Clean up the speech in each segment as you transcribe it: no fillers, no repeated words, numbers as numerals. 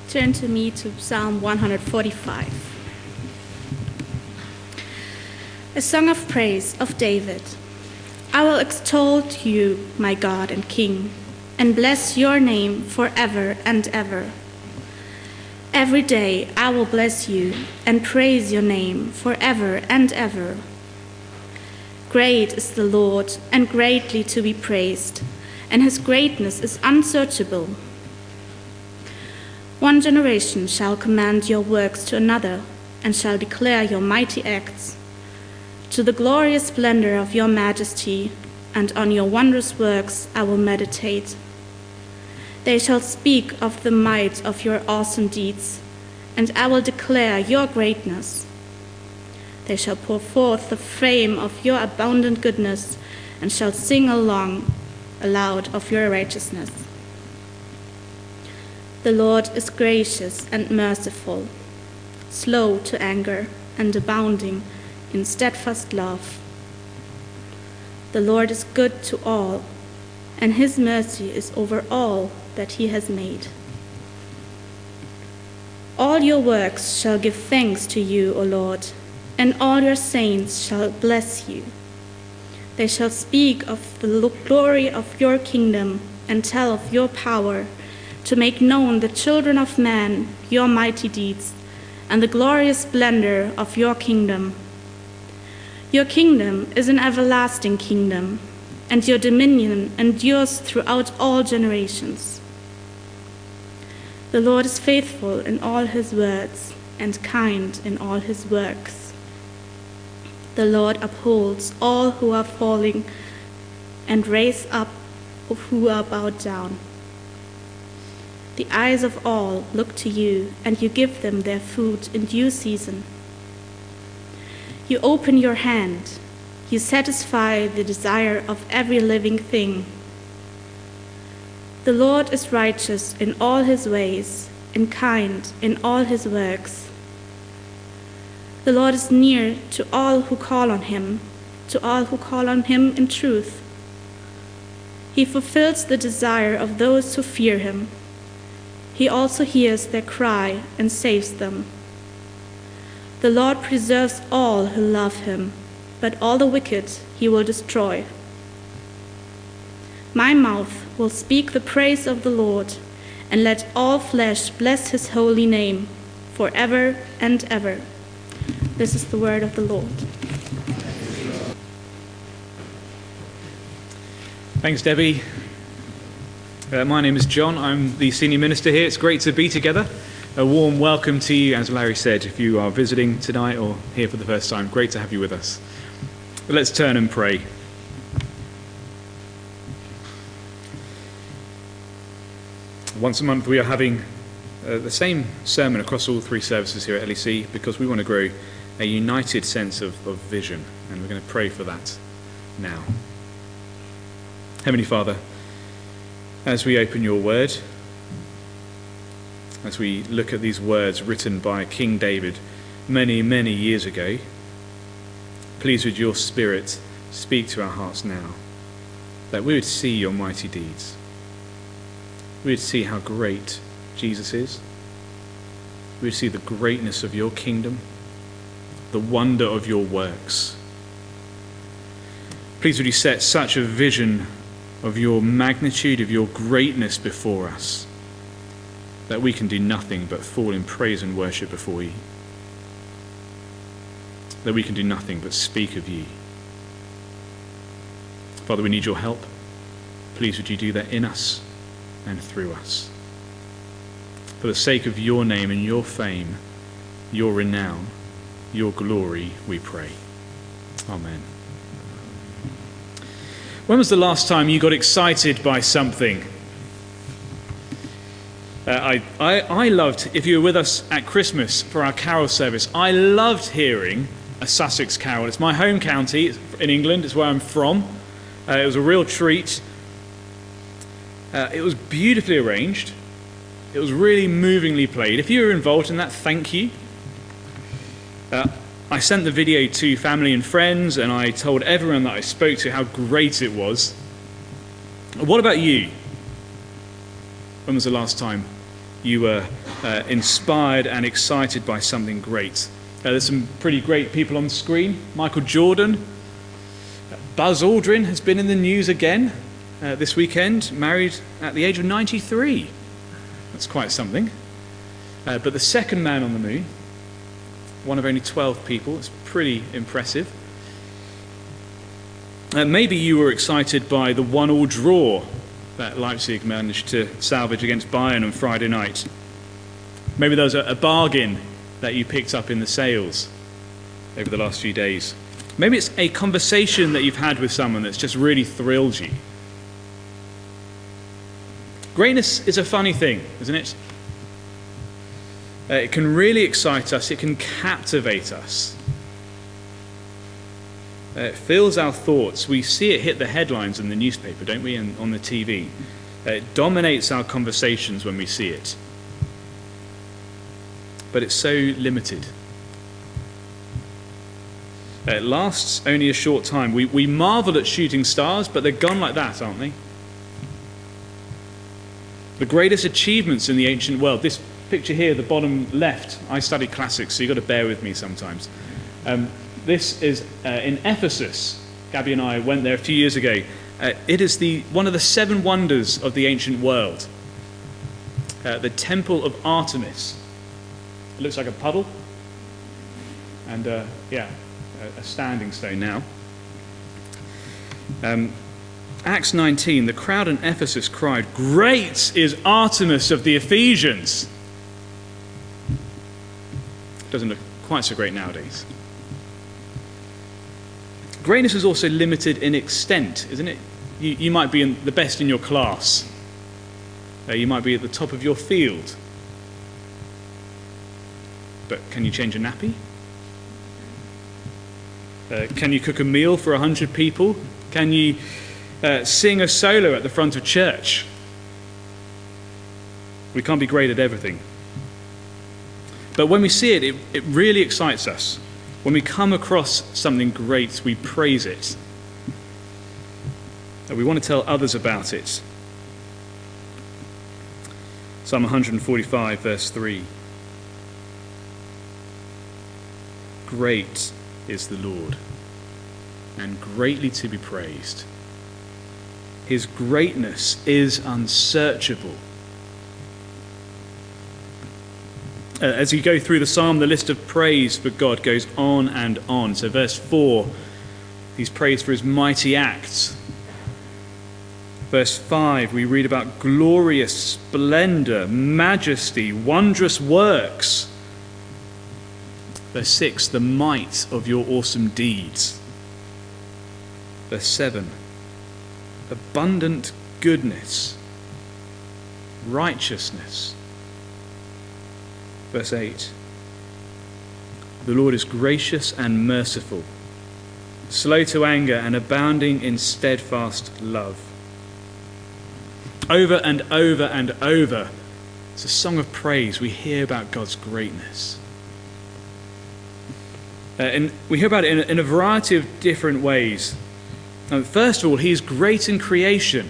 turn to me to Psalm 145. A song of praise of David. I will extol you, my God and King, and bless your name forever and ever. Every day I will bless you and praise your name forever and ever. Great is the Lord and greatly to be praised, and his greatness is unsearchable. One generation shall command your works to another, and shall declare your mighty acts. To the glorious splendor of your majesty, and on your wondrous works I will meditate. They shall speak of the might of your awesome deeds, and I will declare your greatness. They shall pour forth the fame of your abundant goodness, and shall sing aloud of your righteousness. The Lord is gracious and merciful, slow to anger and abounding in steadfast love. The Lord is good to all, and his mercy is over all that he has made. All your works shall give thanks to you, O Lord, and all your saints shall bless you. They shall speak of the glory of your kingdom and tell of your power, to make known the children of man your mighty deeds and the glorious splendor of your kingdom. Your kingdom is an everlasting kingdom, and your dominion endures throughout all generations. The Lord is faithful in all his words and kind in all his works. The Lord upholds all who are falling and raises up who are bowed down. The eyes of all look to you, and you give them their food in due season. You open your hand, you satisfy the desire of every living thing. The Lord is righteous in all his ways, and kind in all his works. The Lord is near to all who call on him in truth. He fulfills the desire of those who fear him. He also hears their cry and saves them. The Lord preserves all who love him, but all the wicked he will destroy. My mouth will speak the praise of the Lord, and let all flesh bless his holy name forever and ever. This is the word of the Lord. Thanks, Debbie. My name is John. I'm the senior minister here. It's great to be together. A warm welcome to you, as Larry said, if you are visiting tonight or here for the first time. Great to have you with us. But let's turn and pray. Once a month we are having the same sermon across all three services here at LEC because we want to grow a united sense of vision, and we're going to pray for that now. Heavenly Father, as we open your word, as we look at these words written by King David many, many years ago, please would your Spirit speak to our hearts now, that we would see your mighty deeds. We would see how great Jesus is. We would see the greatness of your kingdom, the wonder of your works. Please would you set such a vision of your magnitude, of your greatness before us, that we can do nothing but fall in praise and worship before you, that we can do nothing but speak of you. Father, we need your help. Please would you do that in us and through us. For the sake of your name and your fame, your renown, your glory, we pray. Amen. When was the last time you got excited by something? I loved, if you were with us at Christmas for our carol service, I loved hearing a Sussex carol. It's my home county in England, it's where I'm from. It was a real treat. It was beautifully arranged. It was really movingly played. If you were involved in that, thank you. I sent the video to family and friends, and I told everyone that I spoke to how great it was. What about you? When was the last time you were inspired and excited by something great. There's some pretty great people on the screen. Michael Jordan. Buzz Aldrin has been in the news again this weekend, married at the age of 93. That's quite something. But the second man on the moon, one of only 12 people, it's pretty impressive. Maybe you were excited by the 1-1 draw that Leipzig managed to salvage against Bayern on Friday night. Maybe there was a bargain that you picked up in the sales over the last few days. Maybe it's a conversation that you've had with someone that's just really thrilled you. Greatness is a funny thing, isn't it? It can really excite us. It can captivate us. It fills our thoughts. We see it hit the headlines in the newspaper, don't we, and on the TV. It dominates our conversations when we see it. But it's so limited. It lasts only a short time. We marvel at shooting stars, but they're gone like that, aren't they? The greatest achievements in the ancient world, this picture here, the bottom left, I study classics, so you've got to bear with me sometimes. This is in Ephesus. Gabby and I went there a few years ago. It is one of the 7 wonders of the ancient world. The Temple of Artemis. It looks like a puddle. And a standing stone now. Acts 19, the crowd in Ephesus cried, "Great is Artemis of the Ephesians." Doesn't look quite so great nowadays. Greatness is also limited in extent, isn't it? You might be the best in your class. You might be at the top of your field. But can you change a nappy? Can you cook a meal for 100 people? Can you sing a solo at the front of church? We can't be great at everything. But when we see it, it really excites us. When we come across something great, we praise it. And we want to tell others about it. Psalm 145, verse 3. Great is the Lord, and greatly to be praised. His greatness is unsearchable. As you go through the psalm, the list of praise for God goes on and on. So verse 4, he's praised for his mighty acts. Verse 5, we read about glorious splendor, majesty, wondrous works. Verse 6, the might of your awesome deeds. Verse 7, abundant goodness, righteousness. Verse 8, the Lord is gracious and merciful, slow to anger and abounding in steadfast love. Over and over and over, it's a song of praise. We hear about God's greatness. And we hear about it in a variety of different ways. First of all, he is great in creation.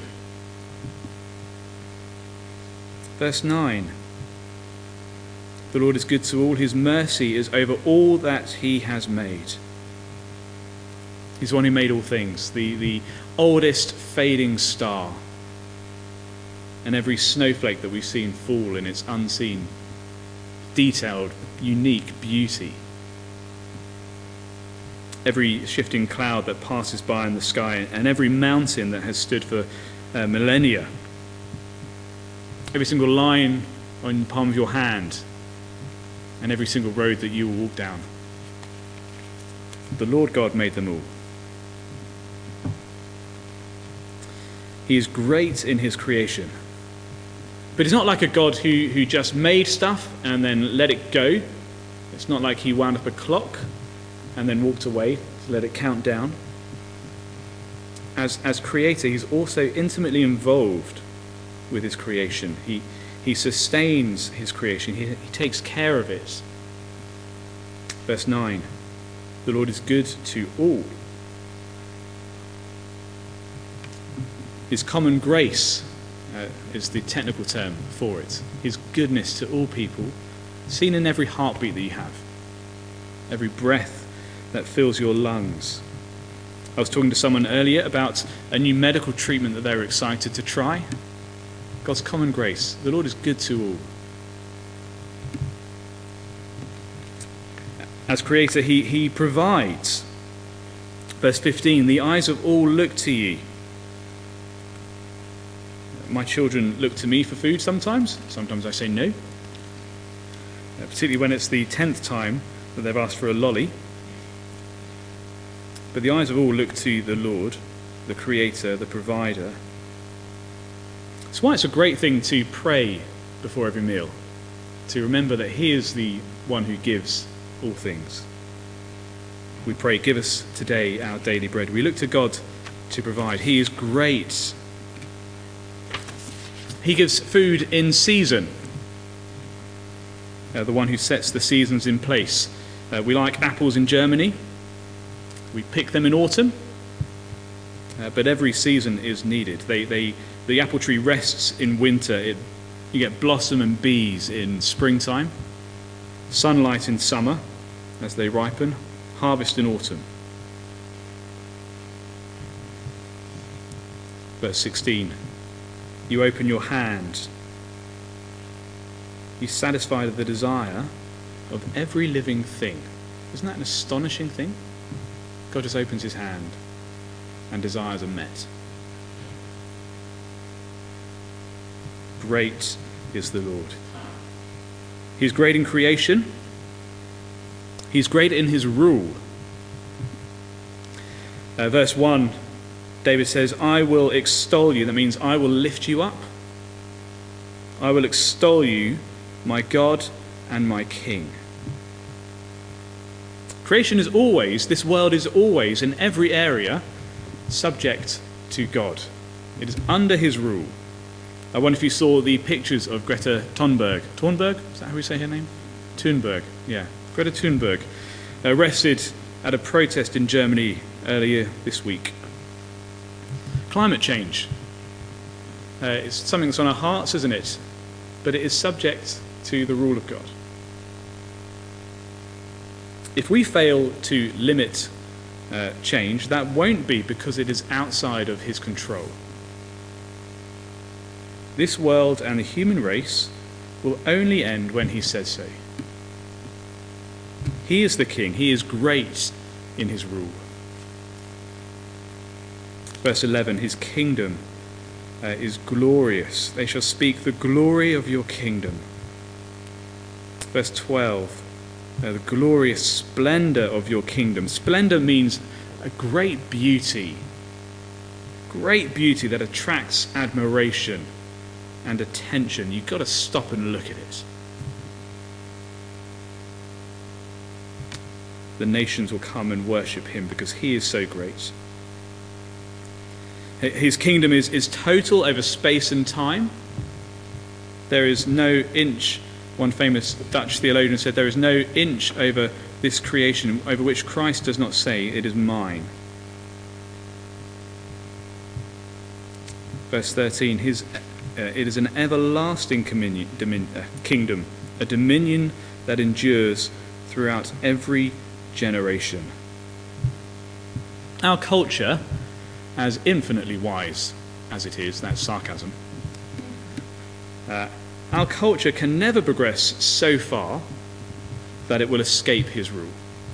Verse 9. The Lord is good to all. His mercy is over all that he has made. He's the one who made all things. The oldest fading star. And every snowflake that we've seen fall in its unseen, detailed, unique beauty. Every shifting cloud that passes by in the sky, and every mountain that has stood for millennia. Every single line on the palm of your hand, and every single road that you will walk down. The Lord God made them all. He is great in his creation. But he's not like a God who just made stuff and then let it go. It's not like he wound up a clock and then walked away to let it count down. As creator, he's also intimately involved with his creation. He sustains his creation. He takes care of it. Verse 9, the Lord is good to all. His common grace is the technical term for it. His goodness to all people, seen in every heartbeat that you have, every breath that fills your lungs. I was talking to someone earlier about a new medical treatment that they were excited to try. God's common grace. The Lord is good to all. As creator, he provides. Verse 15, the eyes of all look to you. My children look to me for food sometimes. Sometimes I say no. Particularly when it's the 10th time that they've asked for a lolly. But the eyes of all look to the Lord, the creator, the provider. That's why it's a great thing to pray before every meal, to remember that he is the one who gives all things. We pray, give us today our daily bread. We look to God to provide. He is great. He gives food in season. The one who sets the seasons in place. We like apples in Germany. We pick them in autumn. But every season is needed. The apple tree rests in winter. You get blossom and bees in springtime. Sunlight in summer as they ripen. Harvest in autumn. Verse 16. You open your hand. You satisfy the desire of every living thing. Isn't that an astonishing thing? God just opens his hand and desires are met. Great is the Lord. He's great in creation. He's great in his rule. Verse 1, David says, I will extol you. That means I will lift you up. I will extol you, my God and my King. Creation is always, this world is always, in every area, subject to God. It is under his rule. I wonder if you saw the pictures of Greta Thunberg. Thunberg? Is that how we say her name? Thunberg, yeah. Greta Thunberg, arrested at a protest in Germany earlier this week. Climate change. It's something that's on our hearts, isn't it? But it is subject to the rule of God. If we fail to limit change, that won't be because it is outside of his control. This world and the human race will only end when he says so. He is the king. He is great in his rule. Verse 11, his kingdom is glorious. They shall speak the glory of your kingdom. Verse 12, the glorious splendor of your kingdom. Splendor means a great beauty that attracts admiration and attention. You've got to stop and look at it. The nations will come and worship him because he is so great. His kingdom is total over space and time. There is no inch, one famous Dutch theologian said, there is no inch over this creation over which Christ does not say, it is mine. Verse 13, it is an everlasting kingdom, a dominion that endures throughout every generation. Our culture, as infinitely wise as it is, that's sarcasm, our culture can never progress so far that it will escape his rule.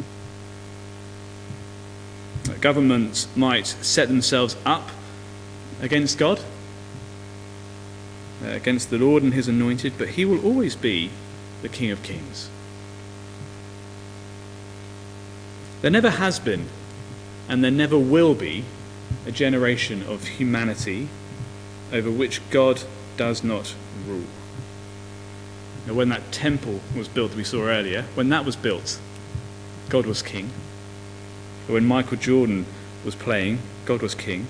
Governments might set themselves up against God, against the Lord and his anointed, but he will always be the King of Kings. There never has been, and there never will be, a generation of humanity over which God does not rule. Now, when that temple was built, we saw earlier, when that was built, God was king. When Michael Jordan was playing, God was king.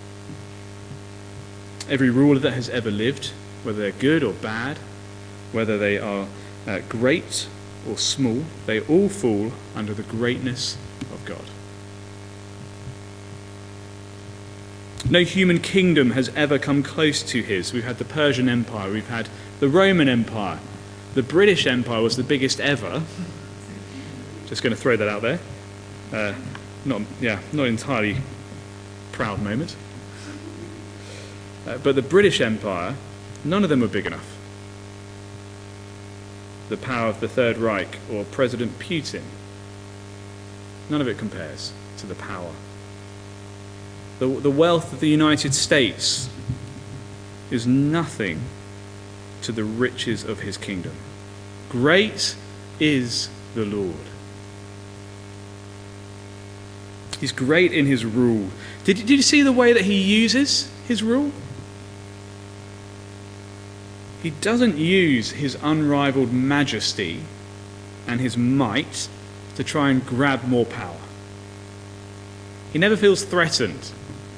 Every ruler that has ever lived, whether they're good or bad, whether they are great or small, they all fall under the greatness of God. No human kingdom has ever come close to his. We've had the Persian Empire, we've had the Roman Empire. The British Empire was the biggest ever. Just going to throw that out there. Not entirely proud moment. But the British Empire, none of them were big enough. The power of the Third Reich or President Putin, none of it compares to the power. The wealth of the United States is nothing to the riches of his kingdom. Great is the Lord. He's great in his rule. Did you see the way that he uses his rule? He doesn't use his unrivaled majesty and his might to try and grab more power. He never feels threatened.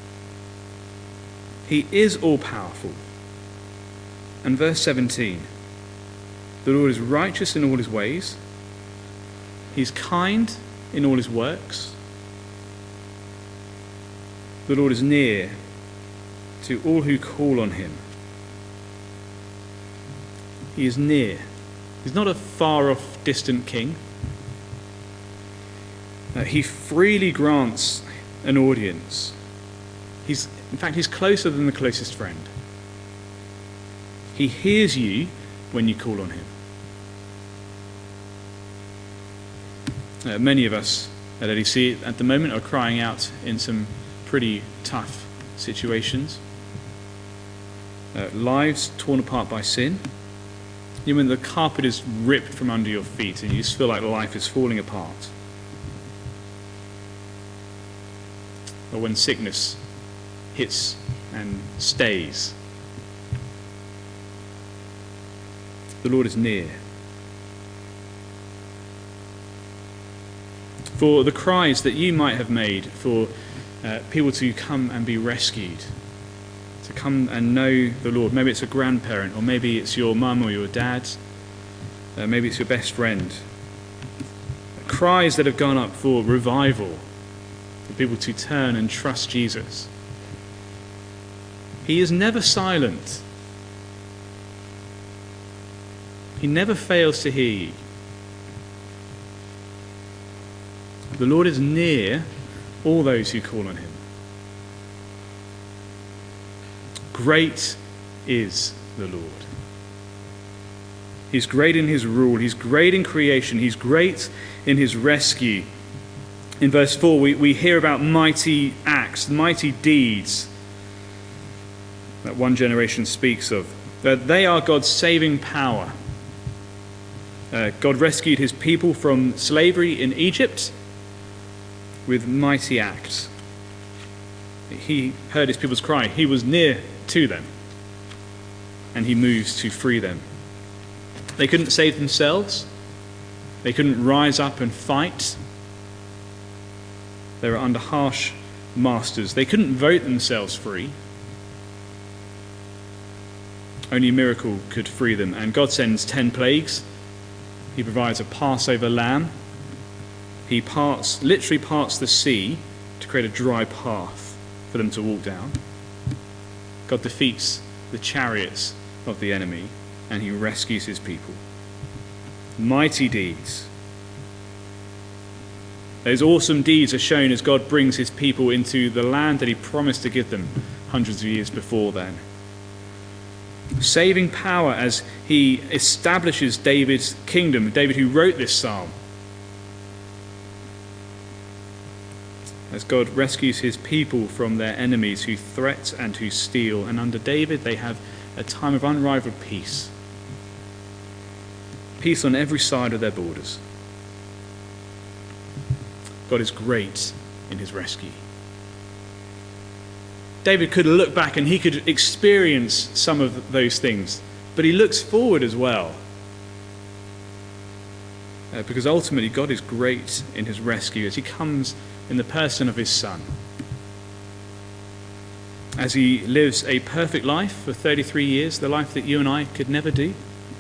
He is all-powerful. And verse 17, the Lord is righteous in all his ways. He's kind in all his works. The Lord is near to all who call on him. He is near. He's not a far-off, distant king. He freely grants an audience. In fact, he's closer than the closest friend. He hears you when you call on him. Many of us at LEC at the moment are crying out in some pretty tough situations. Lives torn apart by sin. You mean the carpet is ripped from under your feet and you just feel like life is falling apart. Or when sickness hits and stays. The Lord is near. For the cries that you might have made for people to come and be rescued, to come and know the Lord. Maybe it's a grandparent, or maybe it's your mum or your dad, maybe it's your best friend. Cries that have gone up for revival, for people to turn and trust Jesus. He is never silent. He never fails to hear you. The Lord is near all those who call on him. Great is the Lord. He's great in his rule. He's great in creation. He's great in his rescue. In verse 4, we hear about mighty acts, mighty deeds that one generation speaks of. That they are God's saving power. God rescued his people from slavery in Egypt with mighty acts. He heard his people's cry. He was near to them. And he moves to free them. They couldn't save themselves. They couldn't rise up and fight. They were under harsh masters. They couldn't vote themselves free. Only a miracle could free them. And God sends 10 plagues. He provides a Passover lamb. He literally parts the sea to create a dry path for them to walk down. God defeats the chariots of the enemy and he rescues his people. Mighty deeds. Those awesome deeds are shown as God brings his people into the land that he promised to give them hundreds of years before then. Saving power as he establishes David's kingdom, David who wrote this psalm. As God rescues his people from their enemies who threat and who steal. And under David they have a time of unrivaled peace. Peace on every side of their borders. God is great in his rescue. David could look back and he could experience some of those things. But he looks forward as well. Because ultimately God is great in his rescue as he comes in the person of his Son. As he lives a perfect life for 33 years, the life that you and I could never do.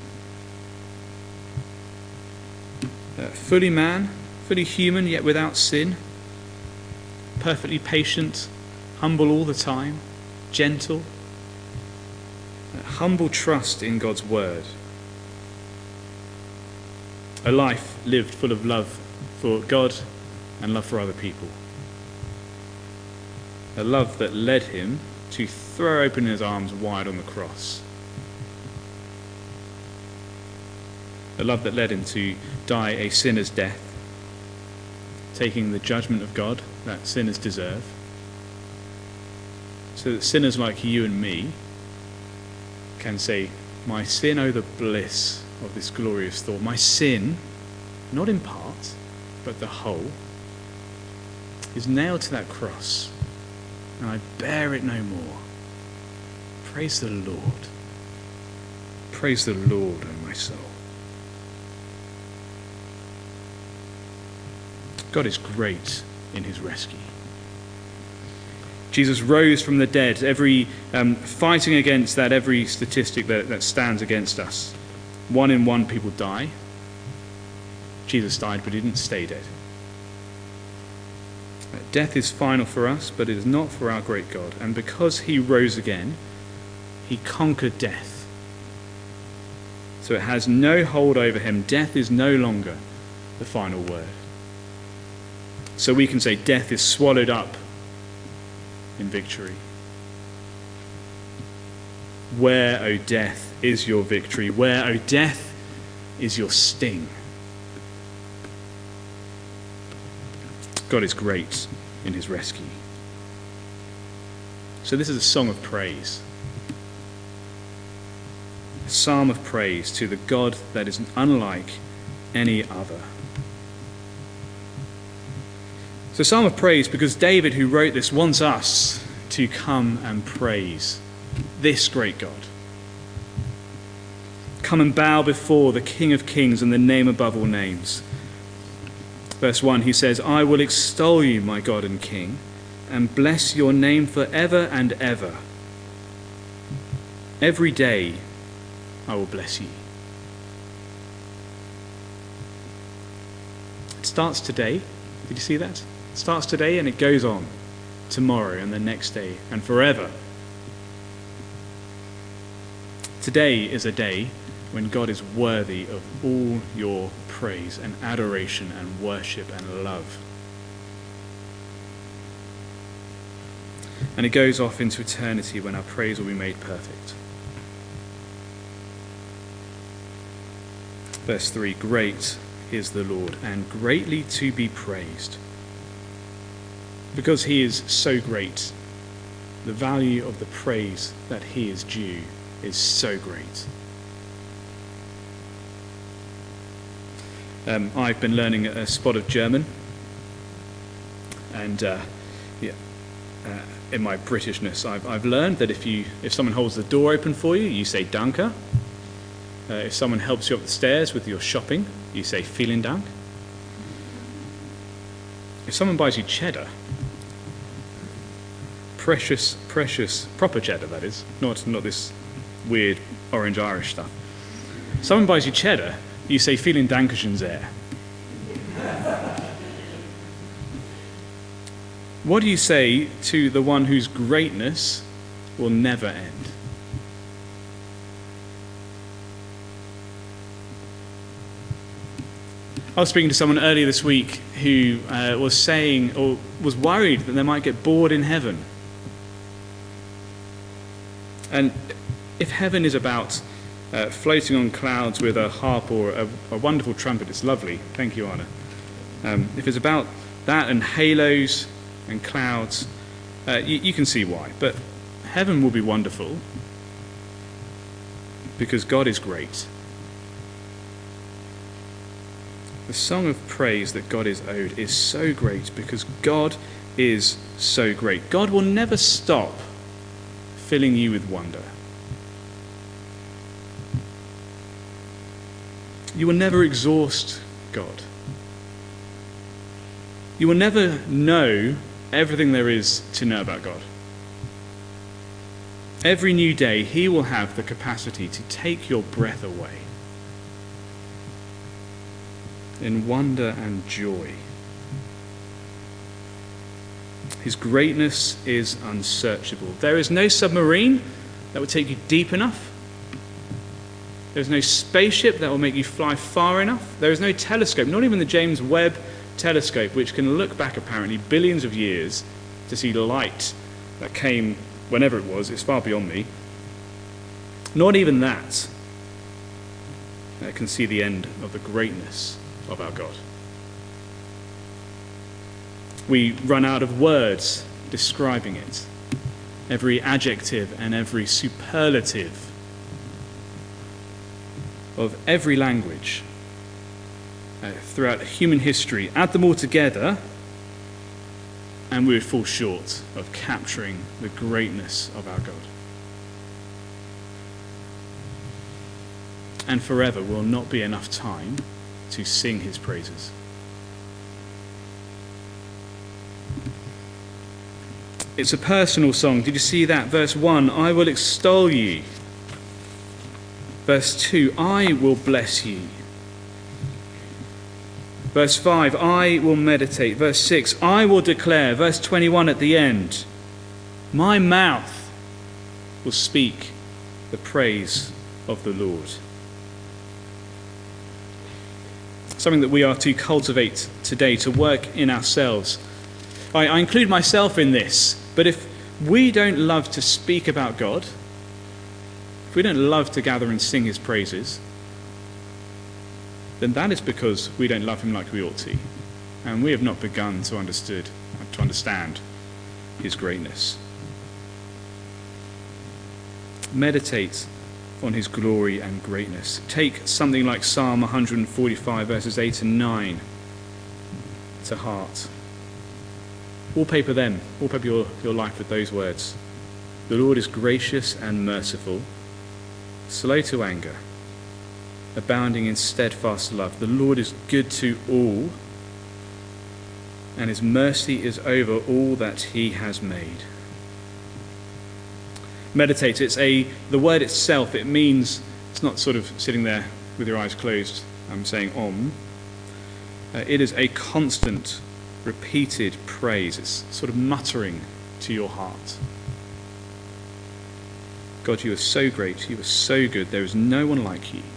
Fully man, fully human, yet without sin. Perfectly patient, humble all the time, gentle, humble trust in God's word. A life lived full of love for God and love for other people. A love that led him to throw open his arms wide on the cross. A love that led him to die a sinner's death, taking the judgment of God that sinners deserve, so that sinners like you and me can say, my sin, oh the bliss of this glorious thought. My sin, not in part, but the whole, is nailed to that cross, and I bear it no more. Praise the Lord. Praise the Lord, O my soul. God is great in his rescue. Jesus rose from the dead, every fighting against that, every statistic that stands against us. 1 in 1 people die. Jesus died, but he didn't stay dead. Death is final for us, but it is not for our great God. And because he rose again, he conquered death. So it has no hold over him. Death is no longer the final word. So we can say death is swallowed up in victory. Where, O death, is your victory? Where, O death, is your sting? God is great in his rescue. So this is a song of praise. A psalm of praise to the God that is unlike any other. So psalm of praise because David, who wrote this, wants us to come and praise this great God. Come and bow before the King of Kings and the name above all names. Verse 1, he says, I will extol you, my God and King, and bless your name forever and ever. Every day I will bless you. It starts today. Did you see that? It starts today and it goes on tomorrow and the next day and forever. Today is a day when God is worthy of all your praise and adoration and worship and love. And it goes off into eternity when our praise will be made perfect. Verse 3, great is the Lord and greatly to be praised. Because he is so great, the value of the praise that he is due is so great. I've been learning a spot of German, and in my Britishness, I've learned that if someone holds the door open for you, you say Danke. If someone helps you up the stairs with your shopping, you say Vielen Dank. If someone buys you cheddar, precious, proper cheddar that is, not this weird orange Irish stuff. Someone buys you cheddar, you say Vielen Dankeschön sehr. What do you say to the one whose greatness will never end? I was speaking to someone earlier this week who was saying, or was worried that they might get bored in heaven. And if heaven is about floating on clouds with a harp or a wonderful trumpet, it's lovely. Thank you, Anna. If it's about that and halos and clouds, you can see why. But heaven will be wonderful because God is great. The song of praise that God is owed is so great because God is so great. God will never stop filling you with wonder. You will never exhaust God. You will never know everything there is to know about God. Every new day, he will have the capacity to take your breath away in wonder and joy. His greatness is unsearchable. There is no submarine that will take you deep enough. There is no spaceship that will make you fly far enough. There is no telescope, not even the James Webb telescope, which can look back apparently billions of years to see light that came whenever it was. It's far beyond me. Not even that can see the end of the greatness of our God. We run out of words describing it. Every adjective and every superlative of every language throughout human history, add them all together, and we would fall short of capturing the greatness of our God. And forever will not be enough time to sing his praises. It's a personal song. Did you see that? Verse 1, I will extol ye. Verse 2, I will bless ye. Verse 5, I will meditate. Verse 6, I will declare. Verse 21 at the end, my mouth will speak the praise of the Lord. Something that we are to cultivate today, to work in ourselves. I include myself in this, but if we don't love to speak about God, if we don't love to gather and sing his praises, then that is because we don't love him like we ought to. And we have not begun to understand his greatness. Meditate on his glory and greatness. Take something like Psalm 145, verses 8 and 9 to heart. Wallpaper them. Wallpaper your life with those words. The Lord is gracious and merciful, slow to anger, abounding in steadfast love. The Lord is good to all, and his mercy is over all that he has made. Meditate. The word itself, it means, it's not sort of sitting there with your eyes closed, I'm saying om. It is a constant, repeated praise. It's sort of muttering to your heart. God, you are so great, you are so good, there is no one like you.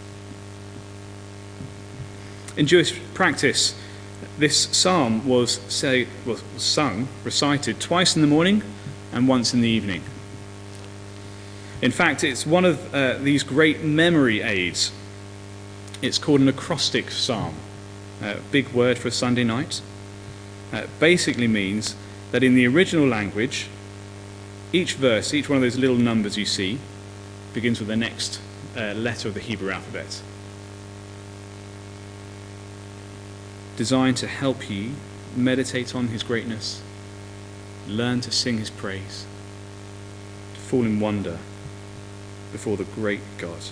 In Jewish practice, this psalm was sung, recited twice in the morning and once in the evening. In fact, it's one of these great memory aids. It's called an acrostic psalm, a big word for a Sunday night. Basically means that in the original language, each verse, each one of those little numbers you see, begins with the next letter of the Hebrew alphabet. Designed to help you meditate on his greatness, learn to sing his praise, to fall in wonder before the great God.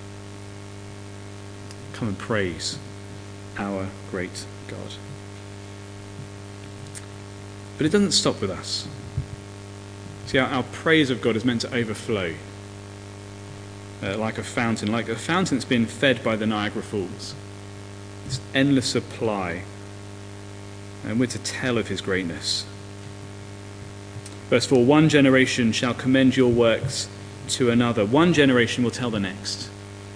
Come and praise our great God. But it doesn't stop with us. See, our praise of God is meant to overflow like a fountain that's been fed by the Niagara Falls. This endless supply, and we're to tell of his greatness. Verse 4, one generation shall commend your works to another. One generation will tell the next.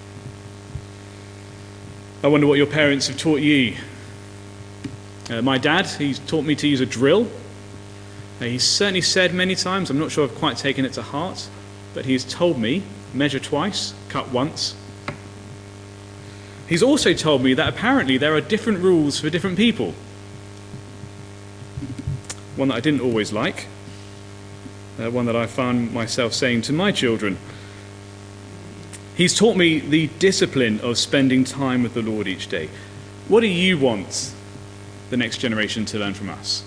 I wonder what your parents have taught you. My dad, he's taught me to use a drill. He's certainly said many times, I'm not sure I've quite taken it to heart, but he's told me, measure twice, cut once. He's also told me that apparently there are different rules for different people. One that I didn't always like. One that I found myself saying to my children. He's taught me the discipline of spending time with the Lord each day. What do you want the next generation to learn from us?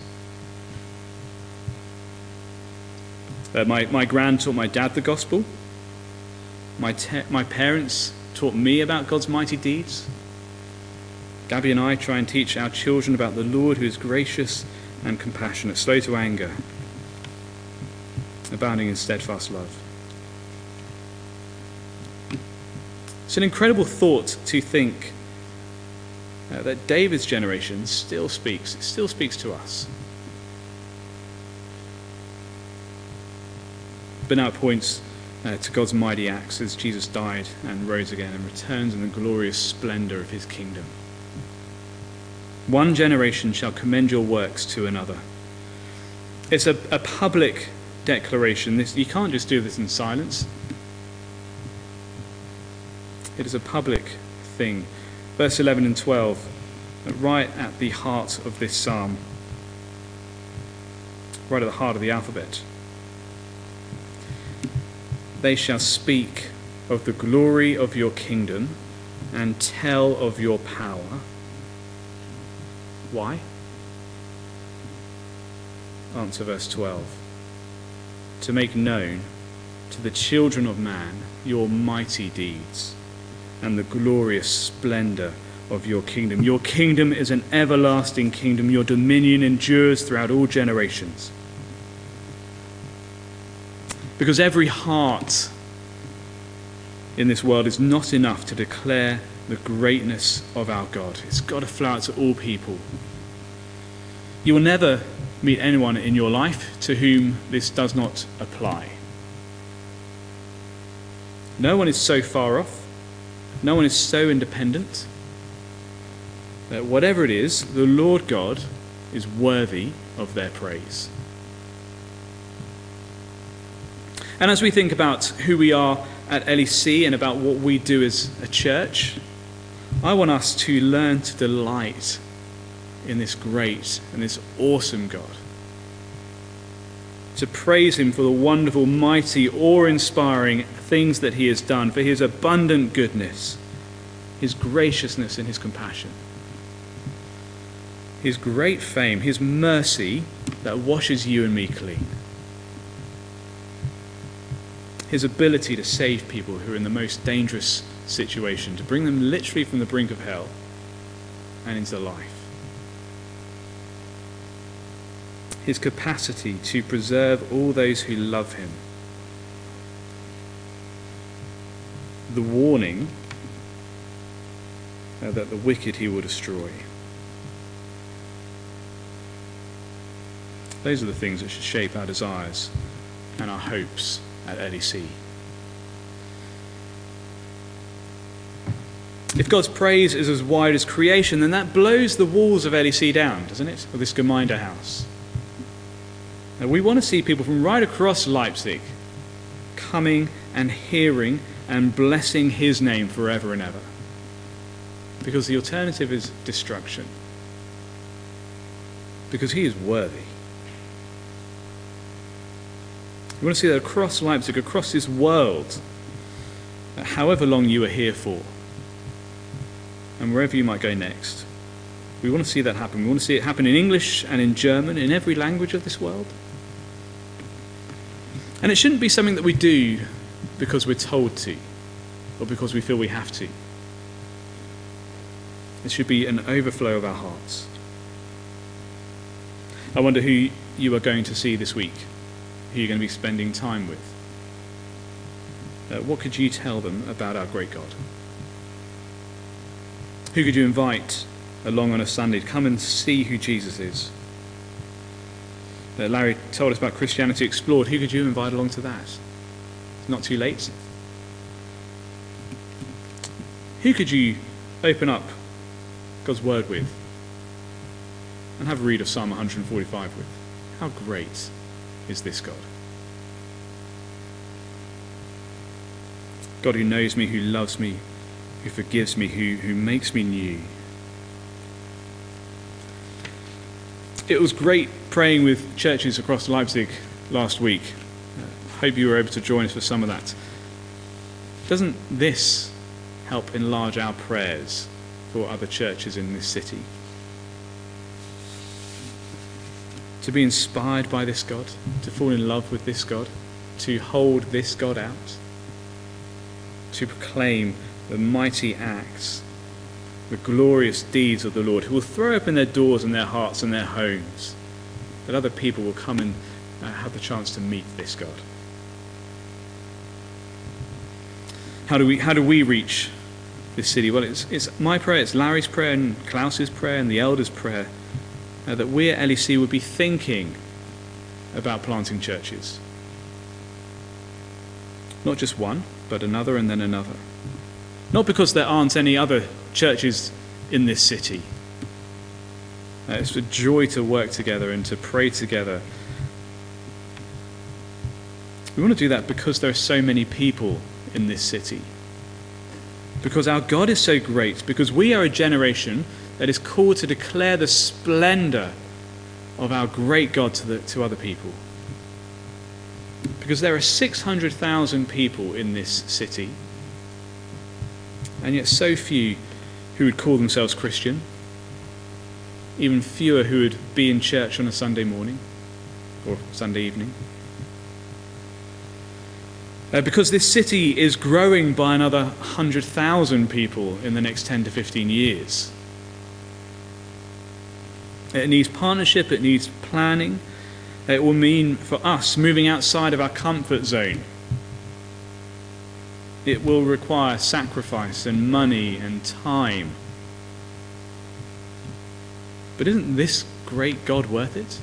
My gran taught my dad the gospel. My parents taught me about God's mighty deeds. Gabby and I try and teach our children about the Lord who is gracious and compassionate, slow to anger, abounding in steadfast love. It's an incredible thought to think that David's generation still speaks to us. but now it points to God's mighty acts as Jesus died and rose again and returns in the glorious splendor of his kingdom. One generation shall commend your works to another. It's a public declaration. You can't just do this in silence. It is a public thing. Verse 11 and 12, right at the heart of this psalm, right at the heart of the alphabet. They shall speak of the glory of your kingdom and tell of your power. Why? Answer verse 12. To make known to the children of man your mighty deeds and the glorious splendor of your kingdom. Your kingdom is an everlasting kingdom. Your dominion endures throughout all generations. Because every heart in this world is not enough to declare the greatness of our God. It's got to flow out to all people. You will never meet anyone in your life to whom this does not apply. No one is so far off. No one is so independent that whatever it is, the Lord God is worthy of their praise. And as we think about who we are at LEC and about what we do as a church, I want us to learn to delight in this great and this awesome God. To praise him for the wonderful, mighty, awe-inspiring things that he has done, for his abundant goodness, his graciousness and his compassion, his great fame, his mercy that washes you and me clean, his ability to save people who are in the most dangerous situation, to bring them literally from the brink of hell and into life. His capacity to preserve all those who love him. The warning that the wicked he will destroy. Those are the things that should shape our desires and our hopes at LEC. If God's praise is as wide as creation, then that blows the walls of LEC down, doesn't it? Of this Gemeinde house. Now, we want to see people from right across Leipzig coming and hearing and blessing his name forever and ever. Because the alternative is destruction. Because he is worthy. We want to see that across Leipzig, across this world, however long you are here for, and wherever you might go next. We want to see that happen. We want to see it happen in English and in German, in every language of this world. And it shouldn't be something that we do because we're told to, or because we feel we have to. It should be an overflow of our hearts. I wonder who you are going to see this week, who you're going to be spending time with. What could you tell them about our great God? Who could you invite along on a Sunday to come and see who Jesus is? Larry told us about Christianity Explored. Who could you invite along to that? It's not too late. Who could you open up God's word with and have a read of Psalm 145 with? How great is this God? God who knows me, who loves me, who forgives me, who makes me new. It was great praying with churches across Leipzig last week. Hope you were able to join us for some of that. Doesn't this help enlarge our prayers for other churches in this city? To be inspired by this God, to fall in love with this God, to hold this God out, to proclaim the mighty acts, the glorious deeds of the Lord, who will throw open their doors and their hearts and their homes, that other people will come and have the chance to meet this God. How do we reach this city? Well, it's my prayer, it's Larry's prayer and Klaus's prayer and the elders' prayer that we at LEC would be thinking about planting churches. Not just one, but another and then another. Not because there aren't any other churches in this city. It's a joy to work together and to pray together. We want to do that because there are so many people in this city. Because our God is so great. Because we are a generation that is called to declare the splendor of our great God to other people. Because there are 600,000 people in this city, and yet so few who would call themselves Christian, even fewer who would be in church on a Sunday morning or Sunday evening. Because this city is growing by another 100,000 people in the next 10 to 15 years. It needs partnership, it needs planning. It will mean for us moving outside of our comfort zone. It will require sacrifice and money and time. But isn't this great God worth it?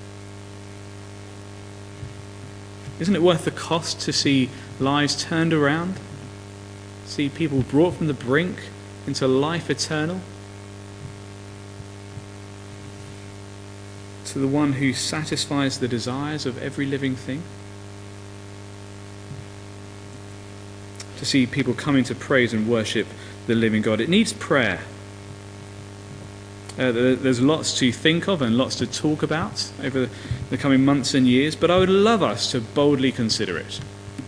Isn't it worth the cost to see lives turned around? See people brought from the brink into life eternal? To the one who satisfies the desires of every living thing? To see people coming to praise and worship the living God. It needs prayer. There's lots to think of and lots to talk about over the coming months and years, but I would love us to boldly consider it.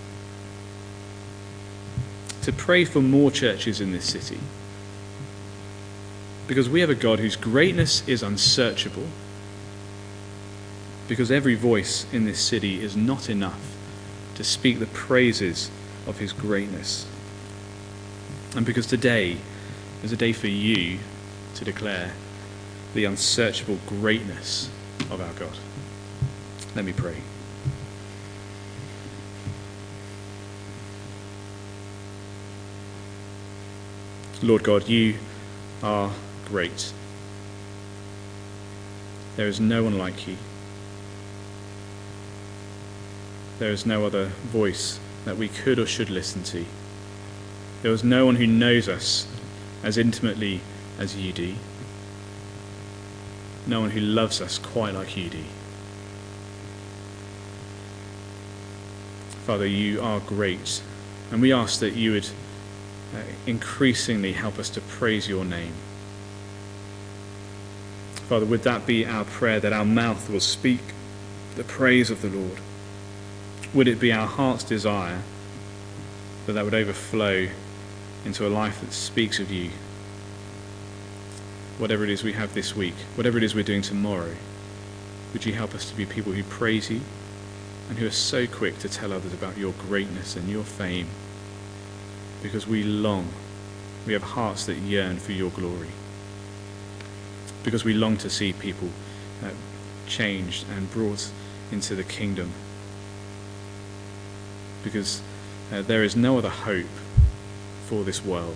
To pray for more churches in this city. Because we have a God whose greatness is unsearchable. Because every voice in this city is not enough to speak the praises of his greatness. And because today is a day for you to declare the unsearchable greatness of our God. Let me pray. Lord God, you are great. There is no one like you. There is no other voice that we could or should listen to. There is no one who knows us as intimately as you do. No one who loves us quite like you do. Father, you are great, and we ask that you would increasingly help us to praise your name. Father, would that be our prayer, that our mouth will speak the praise of the Lord? Would it be our heart's desire that would overflow into a life that speaks of you? Whatever it is we have this week, whatever it is we're doing tomorrow, would you help us to be people who praise you and who are so quick to tell others about your greatness and your fame, because we have hearts that yearn for your glory, because we long to see people changed and brought into the kingdom, because there is no other hope for this world.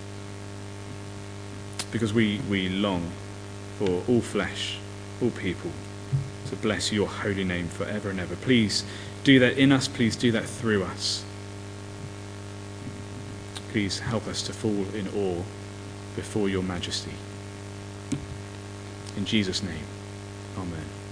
Because we long for all flesh, all people, to bless your holy name forever and ever. Please do that in us. Please do that through us. Please help us to fall in awe before your majesty. In Jesus' name, amen.